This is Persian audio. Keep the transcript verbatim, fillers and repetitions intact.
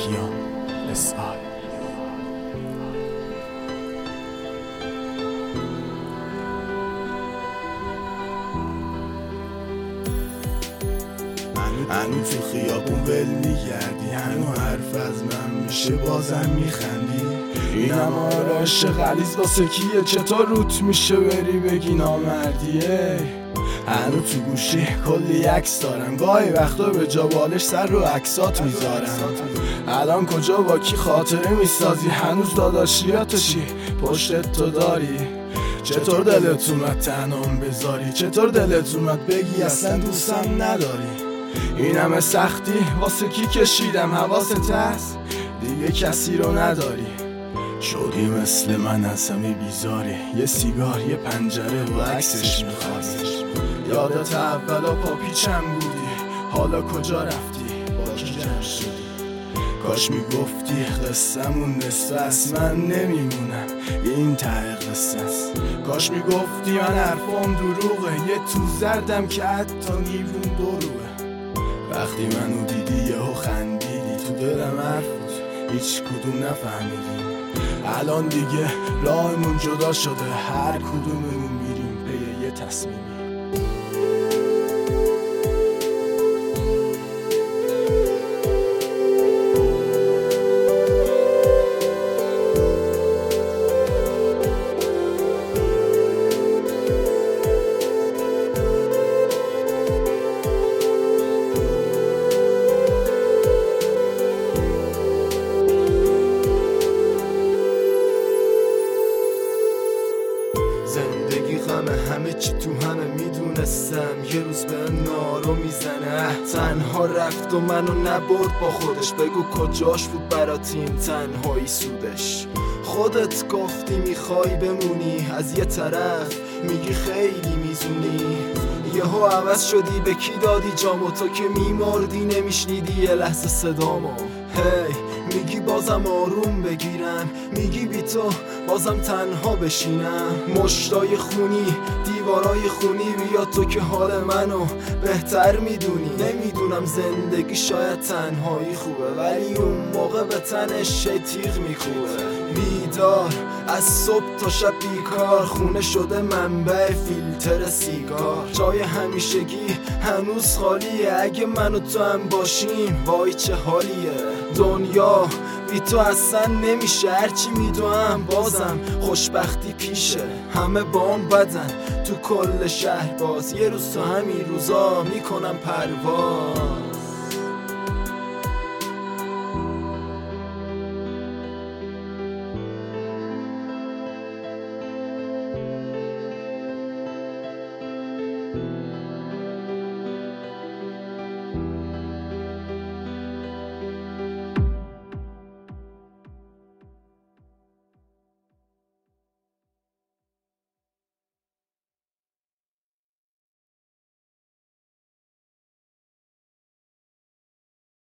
کیان اس آی. هنو تو خیابون ول میگردی، هنو حرف از من میشه بازم میخندی. اینم آراش غلیظ واسه کیه، چطور روت میشه بری بگی نامردیه. هنو تو گوشی کلی عکس دارم، گاهی وقتا به جا بالش سر رو عکسات میذارم. الان کجا با کی خاطره میسازی، هنوز داداشیاتشی پشتت تو داری. چطور دلت اومد تنام بذاری، چطور دلت اومد بگی اصلا دوستم نداری. این همه سختی واسه کی کشیدم، حواست هست دیگه کسی رو نداری. شدی مثل من از همه بیزاری، یه سیگار یه پنجره و عکسش میخواستی. یادت اولا پا پیچم بودی، حالا کجا رفتی با کی جمع شدی. کاش میگفتی قصه‌مون نصفه است، من نمیمونم این ته قصه است. کاش میگفتی من حرفام دروغه، یه تو زردم که حتی نیبون دروه. وقتی منو دیدی یهو خندیدی، تو دلم حرف بود هیچ کدوم نفهمیدیم. الان دیگه راهمون جدا شده، هر کدوممون میریم به یه تصمیمی. زندگی غمه، همه چی تو همه میدونستم، یه روز به نارو میزنه. تنها رفت و منو نبرد با خودش، بگو کجاش بود برات این تنهایی سودش. خودت گفتی میخوای بمونی، از یه طرف میگی خیلی میزونی. یهو عوض شدی، به کی دادی جامو، تو که میمردی نمیشنیدی یه لحظه صدامو. هی میگی بازم آروم بگیرم، میگی بی تو بازم تنها بشینم. مشتای خونی، دیوارای خونی، بیا تو که حال منو بهتر میدونی. نمیدونم زندگی شاید تنهایی خوبه، ولی اون موقع به تنش تیغ میکوبه. بیدار از صبح تا شب بیکار، خونه شده منبع فیلتر سیگار. جای همیشگی هنوز خالیه، اگه من و تو هم باشیم وای چه حالیه. دنیا بی تو اصلا نمیشه، هرچی میدوام بازم خوشبختی پیشه. همه بام بدن تو کل شهر، باز یه روز تو همین روزا میکنم پرواز.